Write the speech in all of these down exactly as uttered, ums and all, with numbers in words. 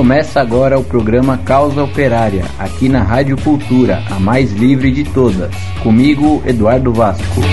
Começa agora o programa Causa Operária, aqui na Rádio Cultura, a mais livre de todas. Comigo, Eduardo Vasco.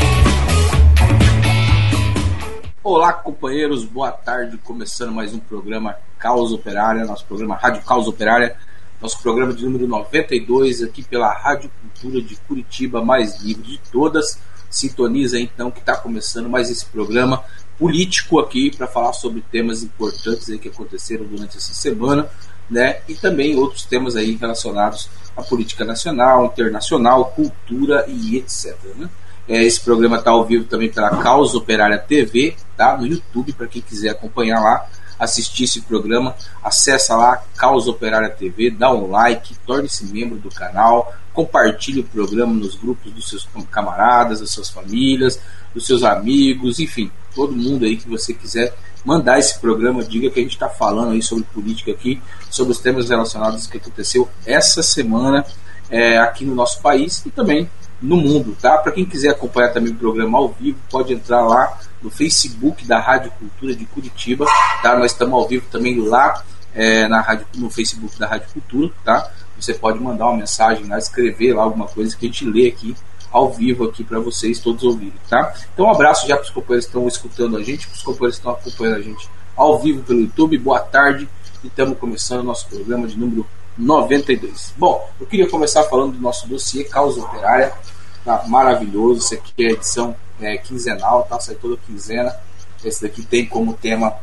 Olá, companheiros, boa tarde. Começando mais um programa Causa Operária, nosso programa Rádio Causa Operária, nosso programa de número noventa e dois, aqui pela Rádio Cultura de Curitiba, mais livre de todas. Sintoniza então que está começando mais esse programa político aqui para falar sobre temas importantes aí que aconteceram durante essa semana, né? E também outros temas aí relacionados à política nacional, internacional, cultura e etcétera, né? É, esse programa está ao vivo também pela Causa Operária T V, tá? No YouTube, para quem quiser acompanhar lá, assistir esse programa, acessa lá Causa Operária T V, dá um like, torne-se membro do canal, compartilhe o programa nos grupos dos seus camaradas, das suas famílias, dos seus amigos, enfim, todo mundo aí que você quiser mandar esse programa, diga que a gente está falando aí sobre política aqui, sobre os temas relacionados ao que aconteceu essa semana é, aqui no nosso país e também no mundo, tá? Para quem quiser acompanhar também o programa ao vivo, pode entrar lá no Facebook da Rádio Cultura de Curitiba, tá? Nós estamos ao vivo também lá é, na rádio, no Facebook da Rádio Cultura, tá? Você pode mandar uma mensagem lá, escrever lá alguma coisa que a gente lê aqui ao vivo aqui para vocês todos ouvirem, tá? Então um abraço já para os companheiros que estão escutando a gente, para os companheiros que estão acompanhando a gente ao vivo pelo YouTube, boa tarde, e estamos começando o nosso programa de número noventa e dois. Bom, eu queria começar falando do nosso dossiê Causa Operária, tá? Maravilhoso, isso aqui é a edição é, quinzenal, tá? Sai toda quinzena, esse daqui tem como tema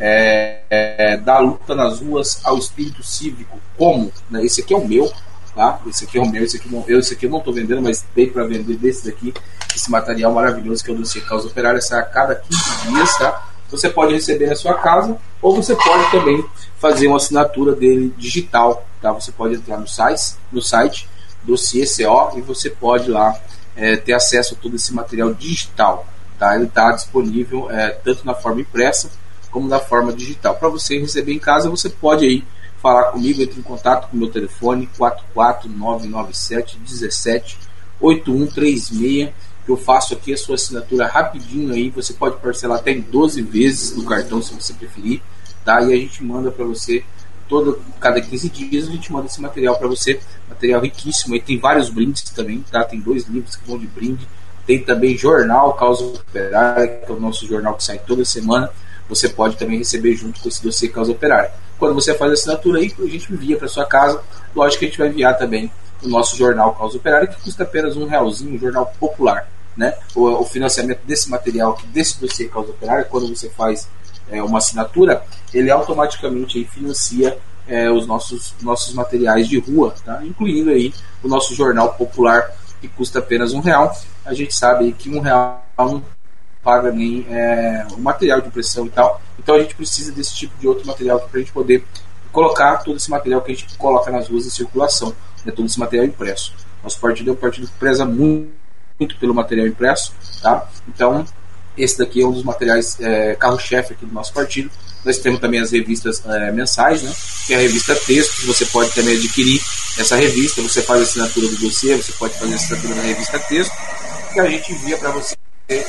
é, é, da luta nas ruas ao espírito cívico, como, né? Esse aqui é o meu, tá? Esse aqui é o meu, esse aqui, não, eu, esse aqui eu não estou vendendo, mas dei para vender desse daqui, esse material maravilhoso que é o dossiê Causa Operária, sai a cada quinze dias, tá? Você pode receber na sua casa, ou você pode também fazer uma assinatura dele digital, tá? Você pode entrar no site, no site dossiê C O, e você pode lá é, ter acesso a todo esse material digital, tá? Ele está disponível é, tanto na forma impressa como na forma digital. Para você receber em casa, você pode aí falar comigo, entre em contato com o meu telefone quatro quatro nove nove sete um sete oito um três seis, que eu faço aqui a sua assinatura rapidinho aí, você pode parcelar até em doze vezes no cartão se você preferir, tá? E a gente manda para você todo, cada quinze dias a gente manda esse material para você, material riquíssimo, aí tem vários brindes também, tá? Tem dois livros que vão de brinde, tem também jornal Causa Operária, que é o nosso jornal que sai toda semana, você pode também receber junto com esse dossiê Causa Operária. Quando você faz a assinatura aí, a gente envia para sua casa, lógico que a gente vai enviar também o nosso jornal Causa Operária, que custa apenas um realzinho, um jornal popular, né? O, o financiamento desse material, aqui, desse dossiê Causa Operária, quando você faz é, uma assinatura, ele automaticamente aí financia é, os nossos, nossos materiais de rua, tá? Incluindo aí o nosso jornal popular, que custa apenas um real. A gente sabe aí que um real não paga nem é, o material de impressão e tal, então a gente precisa desse tipo de outro material para a gente poder colocar todo esse material que a gente coloca nas ruas em circulação, né? Todo esse material impresso. Nosso partido é um partido que preza muito, muito pelo material impresso, tá? Então esse daqui é um dos materiais é, carro-chefe aqui do nosso partido. Nós temos também as revistas é, mensais, né? Que é a revista Texto, que você pode também adquirir essa revista, você faz a assinatura do dossiê, você pode fazer a assinatura da revista Texto, que a gente envia para você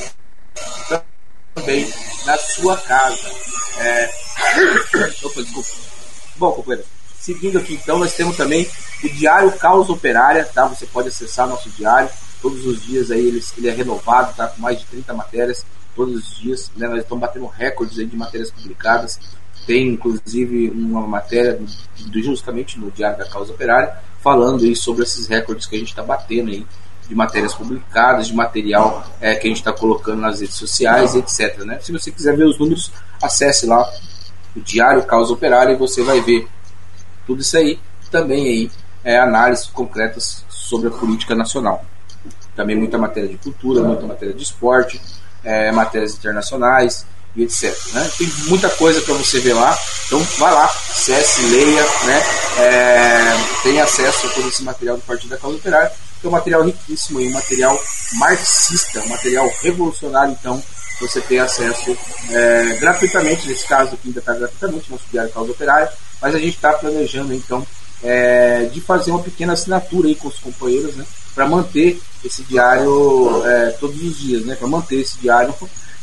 também na sua casa. É... Opa, desculpa. Bom, companheiro, seguindo aqui então, nós temos também o Diário Causa Operária, tá? Você pode acessar nosso diário, todos os dias aí ele, ele é renovado, tá? Com mais de trinta matérias, todos os dias, né? Nós estamos batendo recordes aí de matérias publicadas, tem inclusive uma matéria do, do, justamente no Diário da Causa Operária, falando aí sobre esses recordes que a gente está batendo aí, de matérias publicadas, de material é, que a gente está colocando nas redes sociais, etcétera, né? Se você quiser ver os números, acesse lá o Diário Causa Operária e você vai ver tudo isso aí. Também aí é, análises concretas sobre a política nacional. Também muita matéria de cultura, muita matéria de esporte, é, matérias internacionais e etcétera, né? Tem muita coisa para você ver lá, então vai lá, acesse, leia, né? É, tem acesso a todo esse material do Partido da Causa Operária, que é um material riquíssimo, um material marxista, um material revolucionário. Então você tem acesso é, gratuitamente, nesse caso aqui ainda está gratuitamente, nosso Diário Causa Operária, mas a gente está planejando então é, de fazer uma pequena assinatura aí com os companheiros, né, para manter esse diário é, todos os dias, né, para manter esse diário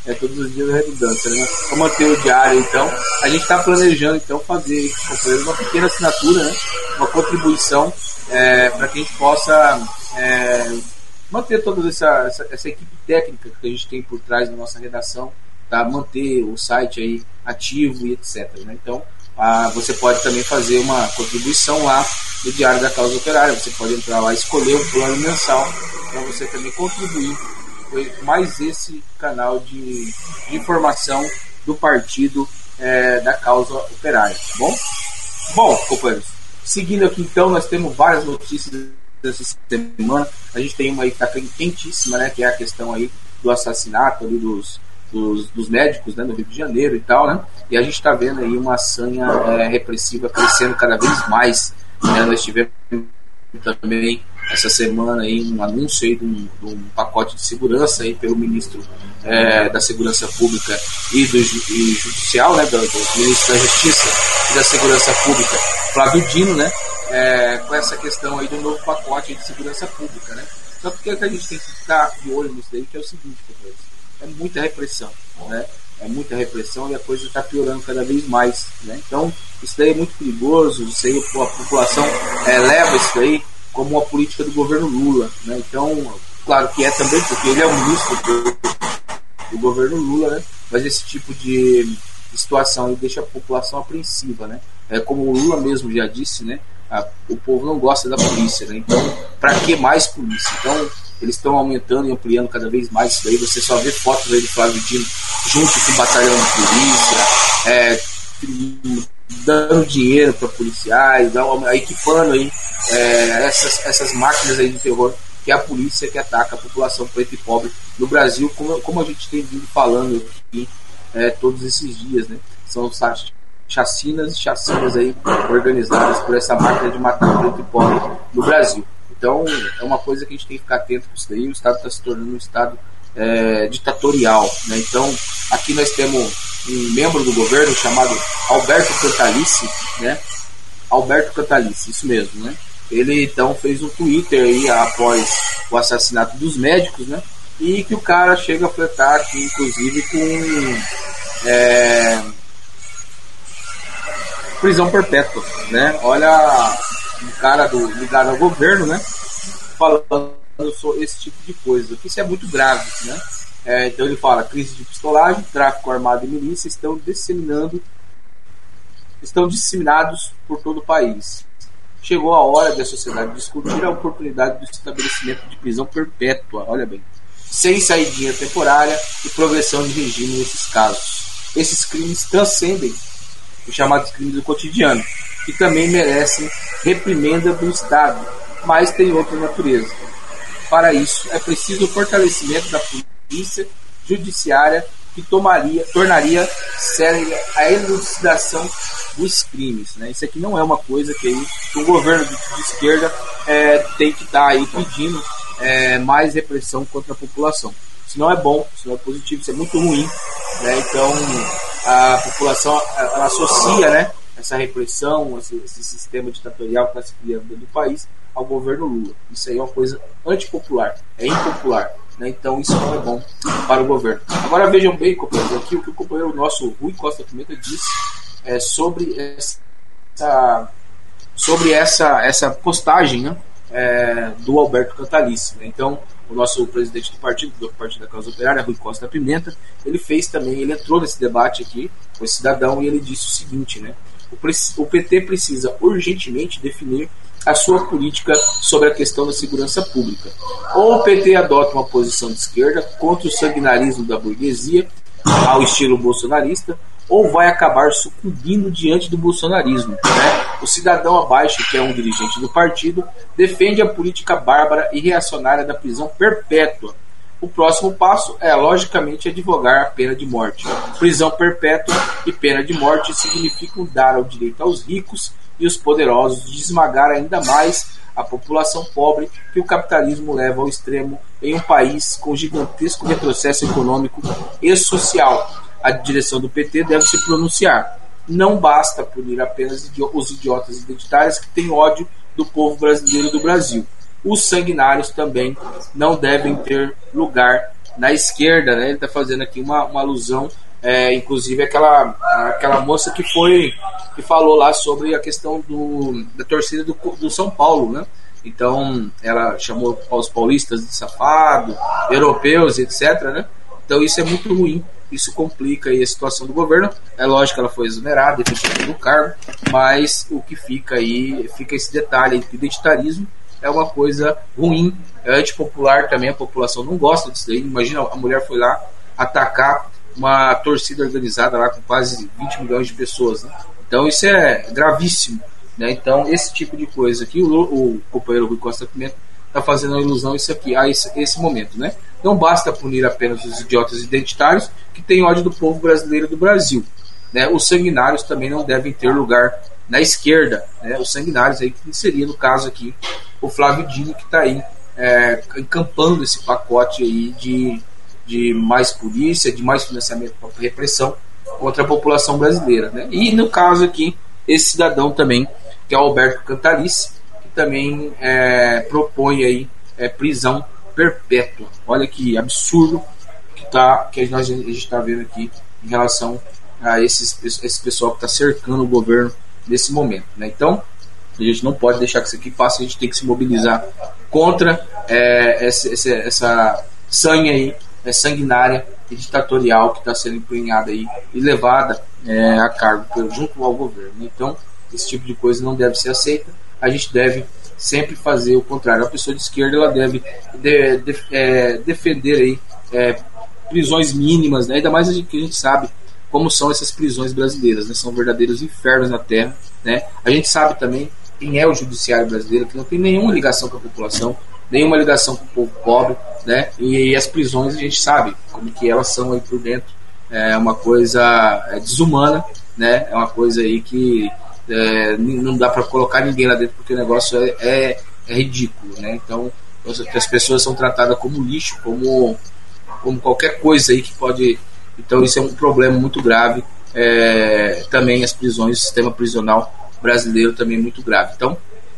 é, todos os dias é redundância, né? Para manter o diário, então, a gente está planejando, então, fazer uma pequena assinatura, né? Uma contribuição é, para que a gente possa é, manter toda essa, essa, essa equipe técnica que a gente tem por trás da nossa redação, tá? Manter o site aí ativo e etcétera, né? Então, ah, você pode também fazer uma contribuição lá no Diário da Causa Operária. Você pode entrar lá e escolher um plano mensal para você também contribuir com mais esse canal de, de informação do partido é, da Causa Operária, tá bom? Bom, companheiros, seguindo aqui então, nós temos várias notícias dessa semana. A gente tem uma aí que está quentíssima, né, que é a questão aí do assassinato ali dos, dos, dos médicos, né, no Rio de Janeiro e tal, né? E a gente está vendo aí uma sanha é, repressiva crescendo cada vez mais, né? Nós tivemos também essa semana aí um anúncio aí de um, de um pacote de segurança aí pelo ministro é, da Segurança Pública e do e Judicial, né, do, do ministro da Justiça e da Segurança Pública, Flávio Dino, né, é, com essa questão aí do novo pacote de segurança pública, né. Só que o que a gente tem que ficar de olho nisso daí, que é o seguinte, é muita repressão, né, é muita repressão e a coisa está piorando cada vez mais, né. Então isso daí é muito perigoso, isso aí a população é, leva isso daí como uma política do governo Lula, né? Então, claro que é também porque ele é o ministro do, do governo Lula, né? Mas esse tipo de, de situação aí deixa a população apreensiva, né? É, como o Lula mesmo já disse, né? A, o povo não gosta da polícia, né? Então, para que mais polícia? Então, eles estão aumentando e ampliando cada vez mais isso daí. Você só vê fotos aí do Flávio Dino junto com o batalhão de polícia, é, dando dinheiro para policiais, equipando aí é, essas, essas máquinas aí de terror, que é a polícia que ataca a população preta e pobre no Brasil, como, como a gente tem vindo falando aqui é, todos esses dias, né? São chacinas e chacinas aí organizadas por essa máquina de matar preto e pobre no Brasil. Então é uma coisa que a gente tem que ficar atento com isso daí. O Estado está se tornando um Estado é, ditatorial, né? Então aqui nós temos um membro do governo chamado Alberto Cantalice, né? Alberto Cantalice, isso mesmo, né? Ele então fez um Twitter aí após o assassinato dos médicos, né? E que o cara chega a flertar aqui, inclusive, com é, prisão perpétua, né? Olha, um cara do, ligado ao governo, né? Falando sobre esse tipo de coisa, que isso é muito grave, né? É, então ele fala: crise de pistolagem, tráfico armado e milícia estão disseminando, estão disseminados por todo o país. Chegou a hora da sociedade discutir a oportunidade do estabelecimento de prisão perpétua, olha bem, sem saidinha temporária e progressão de regime nesses casos. Esses crimes transcendem os chamados crimes do cotidiano, que também merecem reprimenda do Estado, mas tem outra natureza. Para isso, é preciso o fortalecimento da polícia judiciária, que tomaria, tornaria séria a elucidação dos crimes, né? Isso aqui não é uma coisa que, aí, que o governo de, de esquerda é, tem que estar tá aí pedindo é, mais repressão contra a população. Isso não é bom, isso não é positivo, isso é muito ruim, né? Então a população ela associa, né, essa repressão, esse, esse sistema ditatorial que está se criando dentro do país ao governo Lula. Isso aí é uma coisa antipopular, é impopular, né? Então isso não é bom para o governo. Agora vejam bem, companheiros, aqui o que o companheiro nosso Rui Costa Pimenta disse é, sobre essa, sobre essa, essa postagem, né, é, do Alberto Cantalice, né? Então o nosso presidente do partido, do Partido da Causa Operária, Rui Costa Pimenta, ele fez também, ele entrou nesse debate aqui com esse cidadão e ele disse o seguinte, né? O, o P T precisa urgentemente definir a sua política sobre a questão da segurança pública. Ou o P T adota uma posição de esquerda contra o sanguinarismo da burguesia, ao estilo bolsonarista, ou vai acabar sucumbindo diante do bolsonarismo, né? O cidadão abaixo, que é um dirigente do partido, defende a política bárbara e reacionária da prisão perpétua. O próximo passo é, logicamente, advogar a pena de morte. Prisão perpétua e pena de morte significam dar o direito aos ricos e os poderosos de esmagar ainda mais a população pobre que o capitalismo leva ao extremo em um país com gigantesco retrocesso econômico e social. A direção do P T deve se pronunciar. Não basta punir apenas os idiotas identitários que têm ódio do povo brasileiro e do Brasil. Os sanguinários também não devem ter lugar na esquerda, né? Ele está fazendo aqui uma, uma alusão, é, inclusive aquela, aquela moça que foi que falou lá sobre a questão do, da torcida do, do São Paulo, né? Então ela chamou os paulistas de safado, europeus, etc, né? Então isso é muito ruim, isso complica aí a situação do governo. É lógico que ela foi exonerada, efetivamente do cargo, mas o que fica aí, fica esse detalhe aí, que o identitarismo é uma coisa ruim, é antipopular também, a população não gosta disso daí. Imagina, a mulher foi lá atacar uma torcida organizada lá com quase vinte milhões de pessoas, né? Então isso é gravíssimo, né? Então esse tipo de coisa aqui, o, o companheiro Rui Costa Pimenta está fazendo a ilusão isso aqui, a esse, esse momento, né? Não basta punir apenas os idiotas identitários que têm ódio do povo brasileiro e do Brasil, né? Os sanguinários também não devem ter lugar na esquerda, né? Os sanguinários aí, que seria no caso aqui o Flávio Dino, que está aí é, encampando esse pacote aí de, de mais polícia, de mais financiamento para repressão contra a população brasileira, né? E no caso aqui, esse cidadão também, que é o Alberto Cantalice, que também é, propõe aí é, prisão perpétua. Olha que absurdo que, tá, que nós, a gente está vendo aqui em relação a esses, esse pessoal que está cercando o governo nesse momento, né? Então a gente não pode deixar que isso aqui passe, a gente tem que se mobilizar contra é, essa, essa, essa sanha aí, é, sanguinária e ditatorial que está sendo empenhada aí e levada é, a cargo junto ao governo. Então esse tipo de coisa não deve ser aceita. A gente deve sempre fazer o contrário. A pessoa de esquerda, ela deve de, de, é, defender aí é, prisões mínimas, né? Ainda mais que a gente sabe como são essas prisões brasileiras, né? São verdadeiros infernos na terra, né? A gente sabe também quem é o judiciário brasileiro, que não tem nenhuma ligação com a população, nenhuma ligação com o povo pobre, né? E, e as prisões a gente sabe como que elas são aí por dentro. É uma coisa desumana, né? É uma coisa aí que é, não dá para colocar ninguém lá dentro, porque o negócio é, é, é ridículo, né? Então as pessoas são tratadas como lixo, como, como qualquer coisa aí que pode. Então isso é um problema muito grave. É, também as prisões, o sistema prisional brasileiro também é muito grave. Então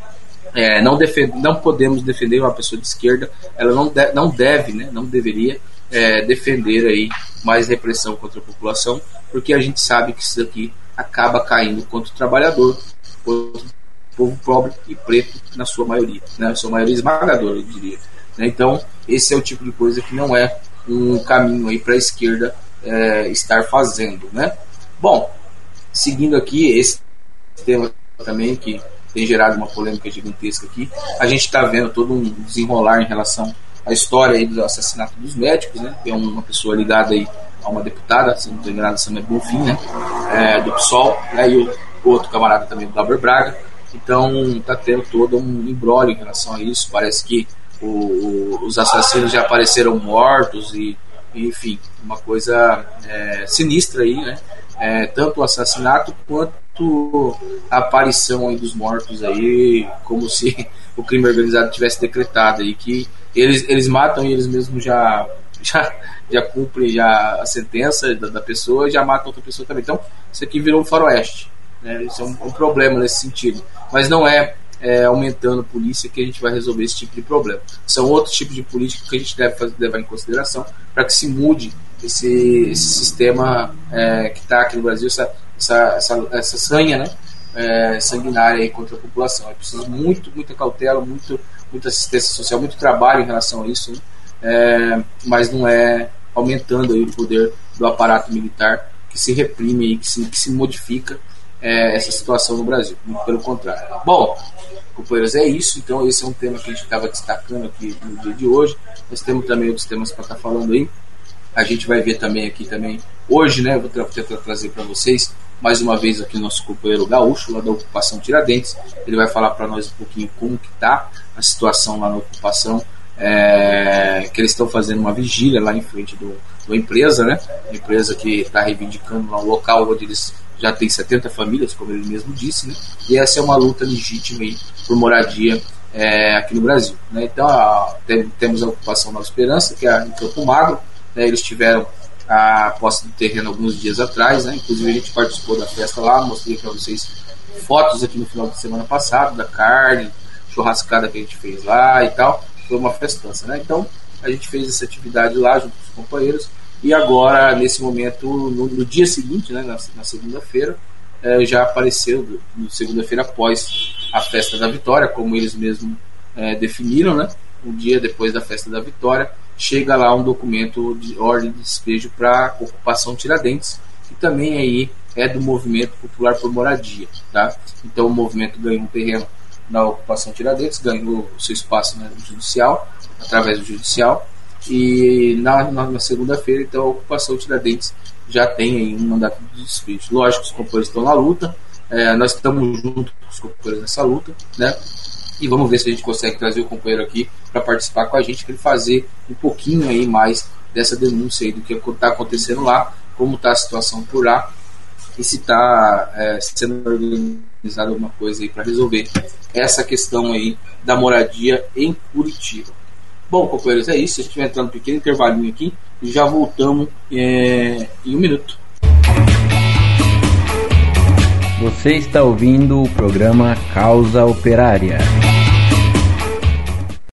é, não, defend, não podemos defender uma pessoa de esquerda. Ela não, de, não deve, né, não deveria é, defender aí mais repressão contra a população, porque a gente sabe que isso daqui acaba caindo contra o trabalhador, contra o povo pobre e preto na sua maioria, né, na sua maioria esmagadora, eu diria, né? Então esse é o tipo de coisa que não é um caminho aí para a esquerda é, estar fazendo, né? Bom, seguindo aqui esse tema também que tem gerado uma polêmica gigantesca aqui, a gente está vendo todo um desenrolar em relação à história aí do assassinato dos médicos, né? Tem uma pessoa ligada aí a uma deputada, se não estou enganado, Samia Bonfim, né? É, do P SOL, né? E o outro camarada também, do Glauber Braga. Então está tendo todo um imbróglio em relação a isso. Parece que o, o, os assassinos já apareceram mortos e, enfim, uma coisa é, sinistra aí, né? É, tanto o assassinato quanto a aparição aí dos mortos aí, como se o crime organizado tivesse decretado aí que eles, eles matam e eles mesmos já, já, já cumprem já a sentença da, da pessoa e já matam outra pessoa também. Então isso aqui virou um faroeste, né? Isso é um, um problema nesse sentido, mas não é, é aumentando a polícia que a gente vai resolver esse tipo de problema. São outros tipos de política que a gente deve fazer, levar em consideração para que se mude esse, esse sistema é, que está aqui no Brasil, essa, essa, essa, essa sanha, né, é, sanguinária aí contra a população. É preciso muito, muita cautela, muito, muita assistência social, muito trabalho em relação a isso, né? É, mas não é aumentando aí o poder do aparato militar que se reprime e que se, que se modifica é, essa situação no Brasil, muito pelo contrário. Bom, companheiros, é isso. Então esse é um tema que a gente estava destacando aqui no dia de hoje. Nós temos também outros temas para estar falando aí. A gente vai ver também aqui também hoje, né? Vou tentar trazer para vocês mais uma vez aqui o nosso companheiro Gaúcho, lá da Ocupação Tiradentes. Ele vai falar para nós um pouquinho como que está a situação lá na ocupação, é, que eles estão fazendo uma vigília lá em frente do, da empresa, né? A empresa que está reivindicando lá um local onde eles já tem setenta famílias, como ele mesmo disse, né? E essa é uma luta legítima aí por moradia é, aqui no Brasil, né? Então a, tem, temos a Ocupação Nova Esperança, que é em Campo Magro, né? Eles tiveram a posse do terreno alguns dias atrás, né? Inclusive a gente participou da festa lá, mostrei para vocês fotos aqui no final de semana passado da carne, churrascada que a gente fez lá e tal. Foi uma festança, né? Então a gente fez essa atividade lá junto com os companheiros, e agora, nesse momento, no, no dia seguinte, né, na, na segunda-feira, é, já apareceu, no segunda-feira após a festa da vitória, como eles mesmos é, definiram, né, um dia depois da festa da vitória, chega lá um documento de ordem de despejo para ocupação Tiradentes, que também aí é do Movimento Popular por Moradia, tá? Então o movimento ganhou um terreno na ocupação Tiradentes, ganhou o seu espaço no judicial, através do judicial, e na, na, na segunda-feira, então, a ocupação Tiradentes já tem aí um mandato de despejo. Lógico que os companheiros estão na luta, é, nós estamos juntos com os companheiros nessa luta, né? E vamos ver se a gente consegue trazer o companheiro aqui para participar com a gente, para ele fazer um pouquinho aí mais dessa denúncia aí do que está acontecendo lá, como está a situação por lá, e se está é, sendo organizada alguma coisa aí para resolver essa questão aí da moradia em Curitiba. Bom, companheiros, é isso. A gente vai entrar num pequeno intervalinho aqui e já voltamos é, em um minuto. Você está ouvindo o programa Causa Operária.